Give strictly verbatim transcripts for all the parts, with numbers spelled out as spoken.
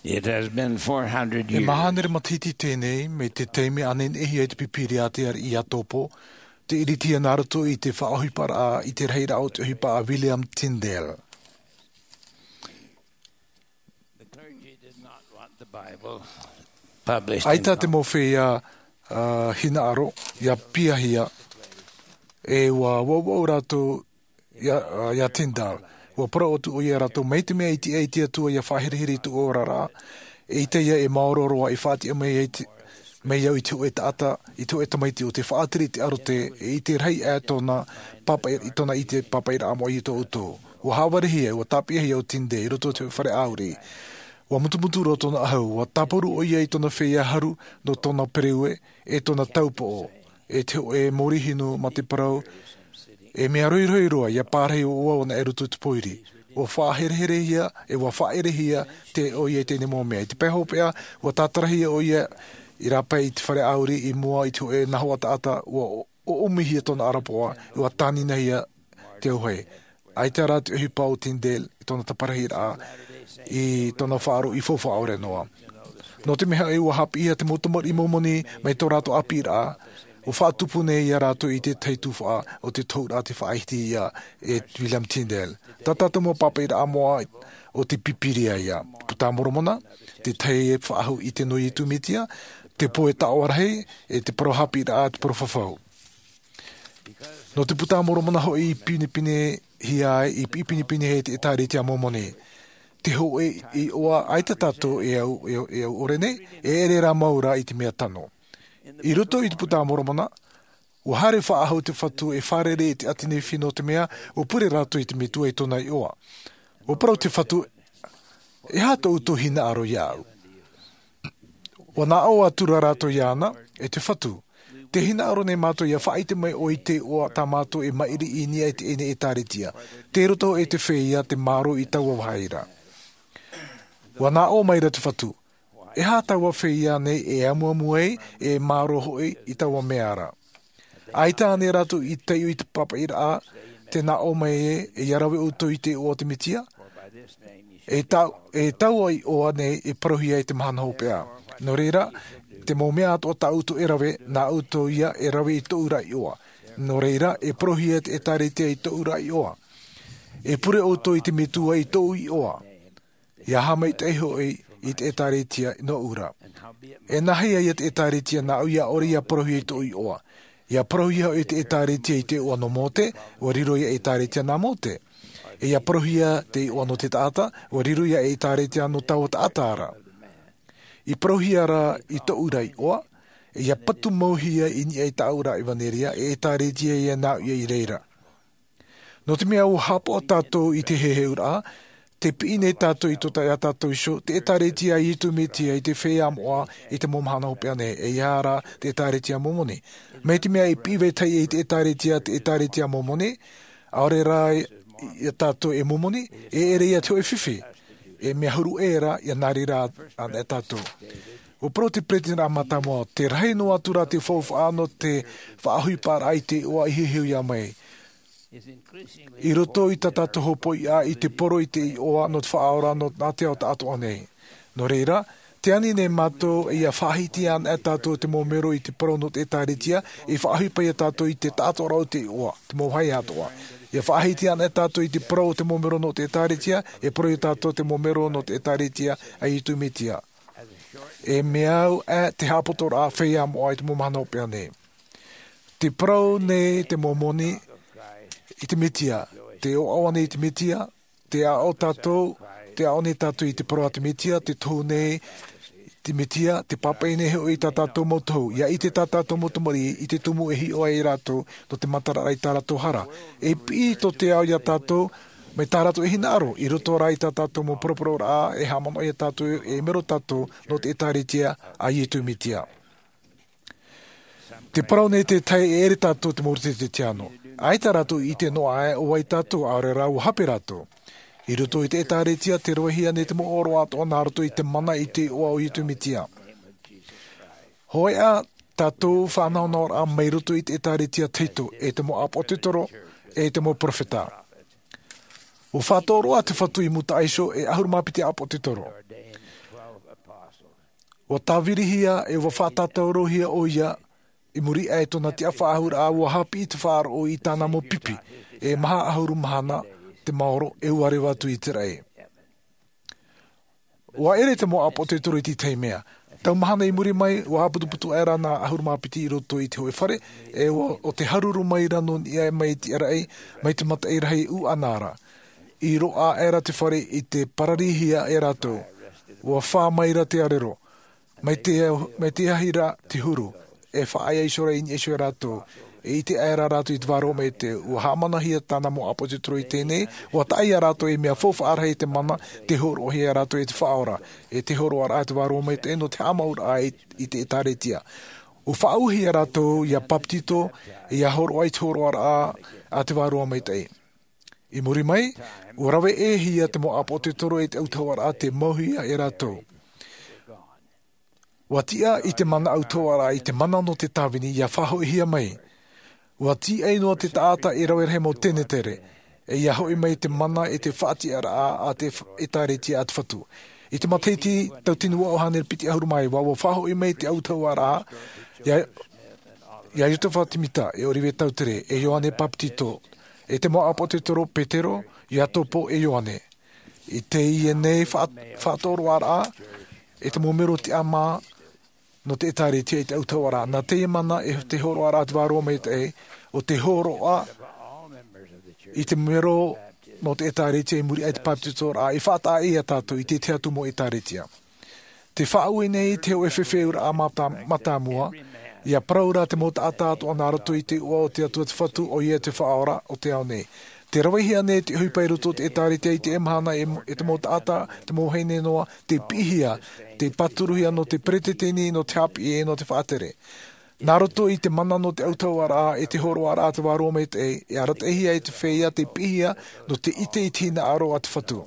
It has been four hundred E years. mahanere matiti tēnei, me te teime anen ehi e te pipiri a te ar i atopo, te iritia naruto i te whaohipara a i te reira o te ohipa a William Tyndale. The clergy did not want the Bible published Aita in te mo whea uh, hina aro, ia piahia, e wa wau rato ia, uh, ia Tyndale. Wa para o tu o ia rato, mei te mea iti eiti atua ia whahirihiri tu o rara, e ita ia e maororoa i whāti a mei eiti, mei au i te o e taata, i te o e tamaiti o te whaatiri te aro te, e i te rei e tōna, papa, i tōna i te papaira amo i tō uto. Wa hawarihi e, wa tapiahi au tinde, i roto te whare auri. Wa mutumutu ro tōna ahau, wa taporu o ia i tōna whea haru no tōna pereue, e tōna taupo o, e te o e morihinu ma te parau, e mea roi roi roa, ia pārhei o ua o na erutu te poiri. O whaherehere hia, e wa whaere hia te o ia tēne mō mea. I te peho pēa, wa tātarahi o ia i rapa i te whare auri i mua i te o e naho ata ata, o, o umihia tōna arapoa, i wa tānina hia te uhei. Ai te ara te uhi pau Tyndale, i tōna taparahi rā, i tōna whaaro i fōwha aure noa. No te meha e ua hapi ia te motomor i momoni, mai tō rāto api rā, o whaatupu nei ia rātou i te teituwha o te tōra te whaihiti ia e William Tyndale. Tātātou mō papa i rā moa o te pipiria ia. Puta moromona, te tei e whaahu i te nui i tumitia, te poe taoarahei e te parohapi rā te parowhawhau. No te puta moromona ho i pinipine hi ai, i pinipine he te etaritia momoni. Te ho e i oa aita tātou e au, e au, e au orene, e ere rā maura i te mea tano. I roto i te puta moromona, o hare whaahau te whatu e wharere te atine whino te mea, o pure rato i te metua i tona i oa. O parau te whatu, e hata uto hina aro iau. O nā au atura rato iana, e te whatu. Te hina aro nei mātou ia whaite mai o i te oa tā mātou e mairi i nia i te ene e tāretia. Te roto e te whea te maro i taua wahaira. O nā au maira te whatu. E hā taua whea nei e amuamuei e maro hoi i taua meara. Aita ane rato i teiu i te papa ira a, te nā o mai e, e yarawe uto i te oa te mitia. E tau, e taua i oa nei e parohia i te mahana hopea. No reira, te mō mea ato ta uto e rawe, nā uto ia e rawe i tō ura i oa. No reira, e parohia te e tāretia i tō ura i oa. E pure uto i te metua i tō i oa. Ia hama i te eho i, i te e tāretia no ura. E nahia i te e tāretia nā uia ori ia parohia i tō i oa. Ia parohia i te e tāretia i te oa no mote, o riro ia e tāretia nā mote. E ia parohia te i oa no te taata, o riro ia e tāretia no tau ta atara. I parohia ra i tō ura i oa, e ia patu mauhia i ni e tā ura i vaneria, e e tāretia ia nā uia i reira. No te mea o hapo o tātou i te hehe ura, te pine tātou i tō tai a tātou iso, te e tāretia i tu metia i te whea moa i te momahana hopea ne, e iara te e tāretia momoni. Me te mea i piwe tai i te e tāretia te e tāretia momoni, aore rā i tātou e momoni, e ere ia te o e whiwhi. E mea huru era i nari rā ana e tātou. O pro te pretina amata moa, te rahi no atura te whauwha ano te whaahui pāra i te oa i heheu ia mai. I roto i ta tātou hopo i a i te poro i te i oa no te whaaora no nā te au ta ato anei. No reira, te ani ne mātou i a whahiti an e tātou te mōmero i te poro no te tāretia, i whaahui pai a tātou i te tātou rau te i oa, te mōhai atoa. I a whahiti an e tātou i te poro te mōmero no te tāretia, e poro i tātou te mōmero no te tāretia a i tu metia. E meau e te hapotora a whea moa i te mōmahana opea ne. Te poro ne te mōmoni, i te metia, te o awane i te metia, te a o tātou, te a one tātou i te poroa te metia, te tō nei, te metia, te papa ine heo i tā tātou motou. Ia i te tā tātou motomori, i te tumu e hi o e rātou, no te matara rai tā rātou hara. E pi to te au ia tātou, mai tā rātou e hina aro, i roto rai tā tātou mo poroporo rā, e hamano i tātou, e mero tātou, no te etaretia a i tu metia. Te parau nei te tai e ere tātou te moro te te tiano. Ai tā rātou i te noa e o ai tātou aore rā u hape rātou. I roto i te etaretia te rohia ne te mo oro ato nā roto i te mana i te oa o i tu mitia. Hoi a tātou whanau nor a mai roto i te etaretia teito e te mo apotitoro e te mo profeta. O whatoro a te whatu i muta aiso e ahuru mapiti apotitoro. Wa tawirihia e wa whātātaurohia o ia, i muri e tona te awhaahura a wa hapi i te whaaro o i tāna mo pipi, e maha ahuru mahana te maoro e uare watu i te rei. Wa ere te mo apo te toro i ti teimea. Tau mahana i muri mai, wa haputuputu e rana ahuru mapiti i roto i te hoe whare, e wa, o te haruru mai rano i e mai ti era ei, mai te mata e rahi u anara. I roa era te whare i te pararihia e ratou, wa wha mai ra te arero, mai te, mai te ahira te huru, e whaai eisora i ni esio ratou, e i te aera ratou i te waro me te ua hamanahia tāna mo apo te toro i tēnei, ua tai a ratou e mea fofa arhei te mana, te horo hi a ratou e te whaora, e te horo ara te waro me te eno te amaura a i, i te etaretia. O whauhi a ratou i a paptito, i a horo ai te horo ara a, a te waro me te e. I muri mai, ua rawe e hia te mo apo te toro e te autawara a te mohia e ratou. Wa tia i te mana autawara i te mana no te tawini i a whaho hia mai. Wa ti ei noa te taata e rawe rehe mo tene tere, e ia hoi mai te mana e te whaati ara a a te etareti a te whatu. I te mateiti tau tinua o hanere piti ahuru mai, wa wa whaho i mai te autawara a, ia, ia yuta whatimita e oriwe tau tere, e Ioane Paptito, e te moa apo te toro Petero, ia topo e Ioane. I te i e nei whaatoro ara a, e te momero te ama, no te etare tia i te autawara. Nā te mana e te horo ara te wāroa mai te e, o te horo a, i te mero no te etare tia i muri ai te paptitora a, i whata e a tātou i te te atu mo etare tia. Te whaue nei te o e whewheura a mata, matamua, i a praura te mota atatu ana rato i te ua o te atua te whatu o ia te whaora o te au nei. Te rawihia nei te hupai roto te etare te i te emhana e, e te mota ata, te moheine noa, te pihia, te paturuhia no te preteteni, no te hapi e no te whaatere. Nā roto i te mana no te autawara e te horo ara te waro me te e, e arat ehia e te whea, te pihia, no te ite i tina aro a te whatu.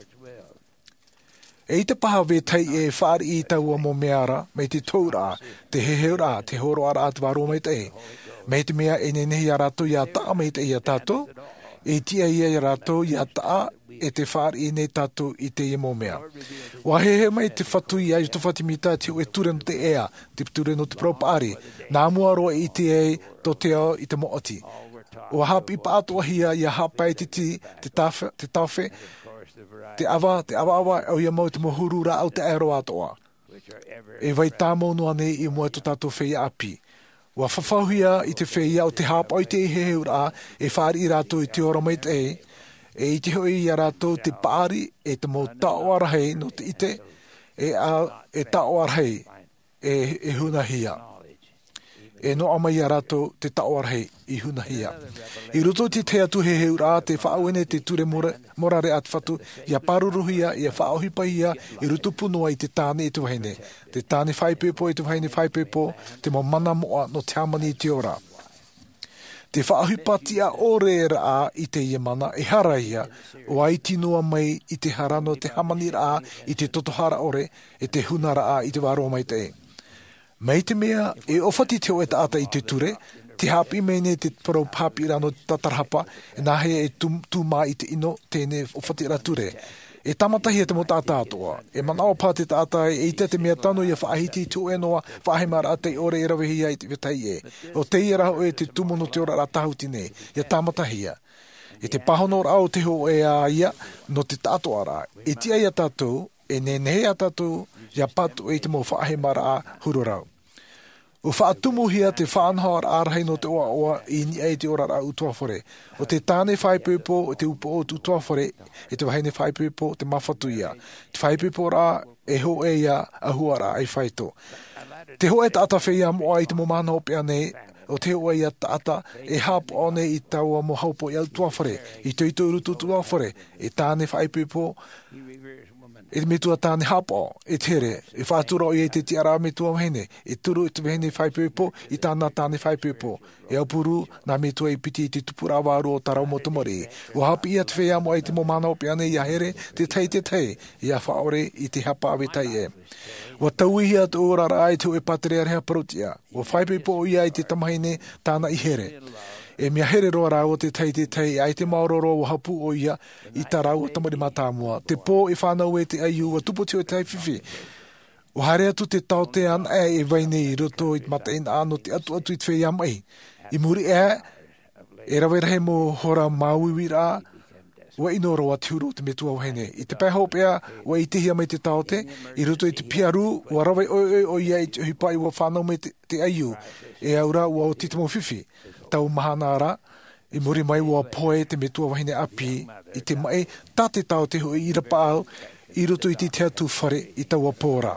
E i te paha we tei e whaari i taua mo meara, me te taura, te heheura, te horo ara te waro me te e. Me te mea e nenehi a rato i a taa me te i a tato, e tia ia i rato i a taa e te whaari i nei tato i te i mo mea. Wa hehe mai te whatu i ai tu whatimita te o e ture no te ea, te ture no te propaari, nā mua roa i te e to te ao i te mooti. O hapi pa atoa hia i a hapai te ti, te tawhe, te tawhe, te awa, te awa awa au ia mau te mohuru ra au te aero atoa. E vai tāmo noa nei i mua to tato whea api. Wa whawhauhia i te whea o te hapa o te i heheura e whaari i rato i te ora mai te e, e i te hoi i a rato te paari e te mo tao arahei no te ite, e, a, e tao arahei e, e hunahia. E no ama i a rato te tao arahei i hunahia. I roto te te atu he heura te whaauene te ture mora, morare at whatu, i a paruruhia, i a whaohipahia, i roto punua i te tāne i te wahine. Te tāne whaipepo i te wahine whaipepo, te mo mana moa no te amani i te ora. Te whaahipatia o reera a i te iemana e haraia, o ai tinua mai i te harano te hamani ra i te totohara ore, e te hunara a i te waro mai te e. Mei te mea, e ofati te o e taata i te ture, te hapi mei ne te parau papi rano tatarhapa, e nahe e tūmā i te ino tēne ofati ra ture. E tamatahi e te mo tātā atoa. E manawa pā te tātā e i te te mea tano i a whaahiti tu e noa whaahimara a te ore e rawehia i te whetai e. O te i raho e te tumono te ora ra tahuti ne. E tamatahia. E te pahono rao te ho e a ia no te tātoa ra. E tia i a tātou, e ne nehe a tātou, i a patu e te mo whaahimara a hururau. O whaatumuhia te whaanhoar ārhei no te oa oa i ni ei te ora ra utuafore. O te tāne whaipepo o te upo o utuafore e te wahine whaipepo te mawhatu ia. Te whaipepo ra e ho e ia ahua ra ai whaito. Te ho e taata whea moa i te mo mana opea nei, o te hoa i a taata e hapo o nei i taua mo haupo i au tuafore. I te ito urutu tuafore e tāne whaipepo e me tua tāne hapo, e tere, e whātura o i e te tiara me tua wahine, e turu i te wahine whaipepo, i tāna tāne whaipepo, e aupuru, nā me tua i piti i te tupura wāru o tarau motomori. O hapi i a te whea mo ai te mo mana o piane i a here, te tei te tei, i a whaore i te hapa awe tai e. Wa tauihi atu ora rai te o e patere areha parutia, o whaipepo o i ai te tamahine tāna i here. E mea here roa rā o te tei te tei, ai te maororo o hapu o ia i tā rau o tamari matāmua. Te pō e whānau e te aiu, a tupo te o te whiwhi. O hare atu te tau te an e e vai nei roto i mata ina ano te atu atu i te whea mai. I muri e, e rawe rahe mo hora mauiwira, wa ino roa tiuru te metua wahene. I te pēhau pēa, wa i tehia mai te tau te, i roto i te piaru, wa rawe oi oi oi ai te hipai wa whanau mai te, te aiu, e aura wa o titamo whiwhi. Tau mahanara, i muri mai wa poe te metua wahine api, i te mai, tā te tau te hui i rapa au, i roto i te te atu whare i taua pōra.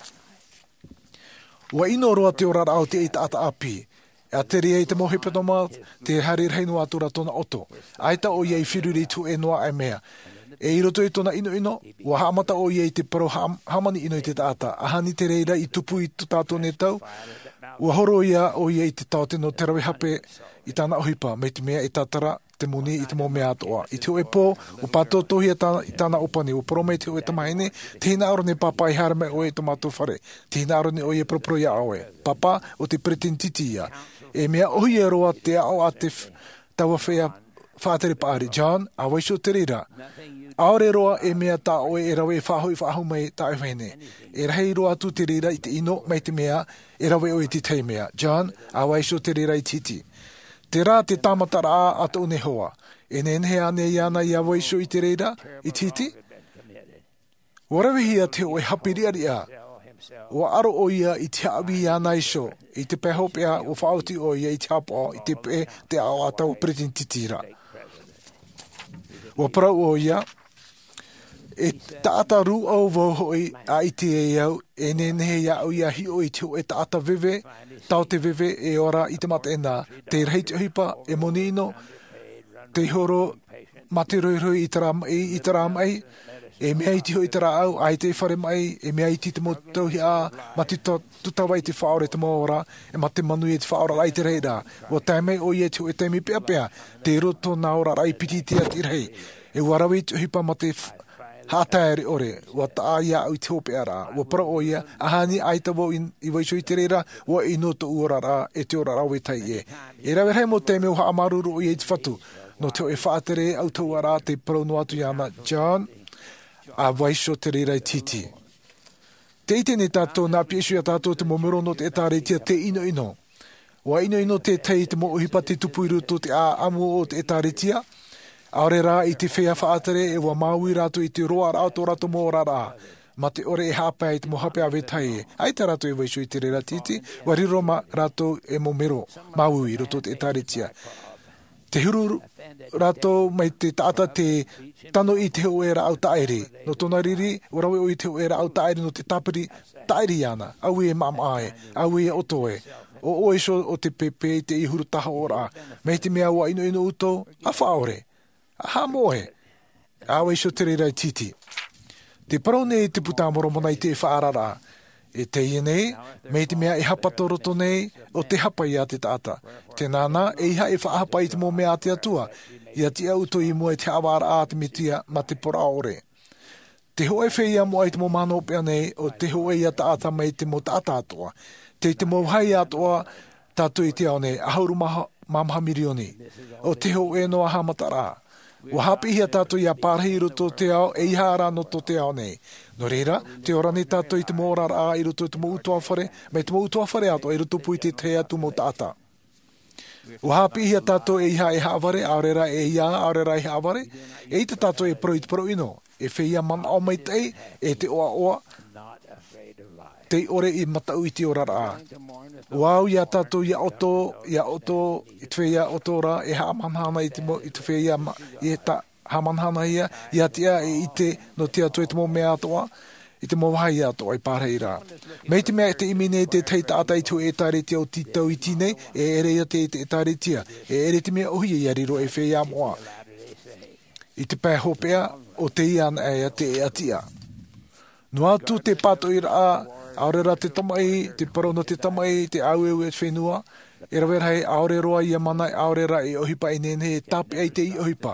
Wa ino roa te orara au te i ta ata api, e a te rea i te mohe patoma, te hari reino atura tona oto. Aita o iei whiruri tu e noa ai mea. E i roto i tona ino ino, wa haamata o iei te paro hamani ino i te taata. Ahani te reira i tupu i tu tātou ne tau, wa horo ia o iei te tau te no te rawe hape i tāna ohipa, mei te mea i tātara, te muni i te mō mea atoa. I te oe pō, o pātou tohia tāna, i tāna opani, o poromei te oe tamahine, tēnā aro ne papa i harame oe to mātou whare. Tēnā aro ne oe propro ia oe. Papa o te pretentiti ia. E mea ohi e roa te ao a te taua whea whātere paari. John, a waiso te rira. Aore roa e mea tā oe e rawe whahoi whahau mai tā e whene. E rahei roa tu te rira i te ino mai te mea, e rawe oe ti tei mea. John, a waiso te rira i titi. Te rā te tāmatara a ata une hoa. E nenehe ane i ana i a waiso i te reira, i titi. Warawihia te oe hapiriari a. O aro o ia i te hawi i ana iso. I te pehopea o whaoti o ia i te hapo i te pe te ao atau pretentitira. O parau o ia, e taata ru au vau hoi a iti e iau, e nenehe ia au ia hi o i te o e taata veve, tau te veve e ora i te mata e nā, te rei te hipa e monino, te horo mate roi roi i te rā mai, i te rā mai, e mea i te hoi te rā au, ai te whare mai, e mea i te te mo tauhi a, ma te tutawai te whaore te mōra, e ma te manu e te whaora lai te rei rā. O taimei o i e te o e taimi pea pea, te roto nā ora rai piti te ati rei, e warawi te hipa ma te hātaere ore, wa taa ia au te hope ara, wa para o ia, ahani aita wo i waiso i te reira, wa i no to uora ra, e te ora rawe tai e. E rawe rei mo te meo haa maruru o i e te whatu, no te o e whaatere au tau ara, te parau no atu iana, John, a waiso te reira i titi. Te ite ne tātou nā piesu ia tātou te momero no te etare tia te ino ino. Wa ino ino te tei te mo uhipa te tupu i ruto te a amu o te etare tia, aore rā i te whea whaatere e wa maui rātou i te roa rātou rātou mō rā. Ma te ore e hāpea i te mohape awe tai e. Ai te rātou e waiso i te reira titi, wa riro ma rātou e momero, maui roto te etaretia. Te huru rātou mai te tāta te tano i te hoera au taere. No tōna riri, urawe o i te hoera au taere no te tapiri taere ana. Au e mamae, au e otoe. O oiso o te pepe te ihuru taha ora. Mei te mea wa ino ino uto, a whaore. Aha moe, awe iso te reira i titi. Te parau nei te puta moromona i te whaarara. E te ia nei, mei te mea e hapato roto nei, o te hapa i a te tata. Te nana, e iha e whaahapa i te mō mea te atua. Ia te auto i mua e te awara a te mitia ma te pora ore. Te hoe whea mua i te mō mano pia nei, o te hoe i a tata mai te mō tata atua. Te te mō hai atua, tatu i te au nei, ahauru maha, mamaha mirioni. O te hoe noa hamatara. Wa hapi hia tātou i a pārhei roto te ao, e iha ara no to te ao nei. No reira, te ora ni tātou i te mōra a i roto i te mō utoa whare, mai te mō utoa whare ato, i roto pui te te atu mō tāta. Wa hapi hia tātou e iha e haaware, aorera e ia, aorera e haaware, e i te tātou e pro i te pro ino, e whia man au mai tei, e te oa oa, te ore i matau i te ora a. Wau ia tātou ia oto, ia oto, i te whea otora, e hamanhana i te, i te whea i ta hamanhana ia, ia tia e i te no te atu e te mō mea atoa, i te mō wahai atoa i pārhei rā. Mei te mea te imine te tei tāta i tu e tāre tia o titau i tine, e ere ia te e tāre tia, e ere te mea ohi i ariro e whea moa. I te pē hopea, o te iana e te e atia. No atu te pato i rā, aorera te tamai, te parono te tamai, te aueu e whenua, e rawera hei aore roa i a mana, aorera e ohipa e nene e tapi ai te i ohipa.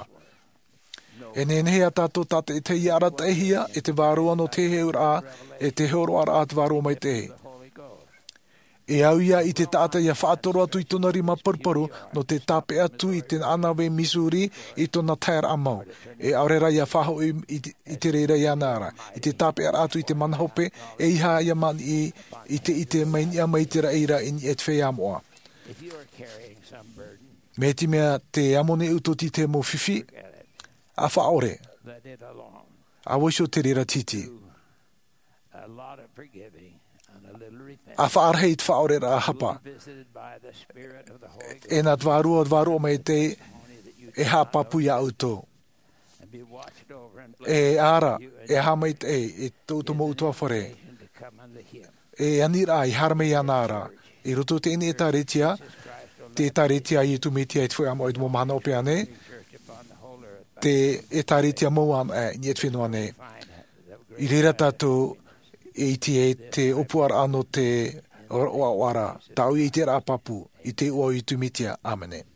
E nene a tātou tātou e te i arata e hia, e te wārua no te heu rā, e te heu roa rā te wārua mai te he. E au ia i te taata ia whaatoro atu i tona rima paruparu no te tape atu i te Anawe Missouri i tona tair amau. E aurera ia whaho i, i, i te reira ia nara. I te tape ar atu i te manahope e iha ia man i, i te i te main ia mai te raira i et whea moa. If you are carrying some burden, Me ti mea te amone utoti te mo whiwhi, a whaore, let it alone. a waisho te reira titi. A lot of forgiving and a little repentance. A whaarhei te whaore ra hapa. Visited by the Spirit of the Holy Ghost. E nā tvarua tvarua mai te That you e hapa puia auto. and be watched over and E ara, you and e hamai te e, e tautu mo utua whare. invitation to come unto Him. E anira ai harmei anara. I roto te ene e taretia, Jesus Christ will te taretia i tu metia e te whai amo i mo mahana ope ane, church upon the whole earth. te e taretia mo an e ni e te whenua ne. Find that I reira tātou e ti e te opuar ano te o o ara. Tau i te rapapu, i te ua i tu metia. Amene.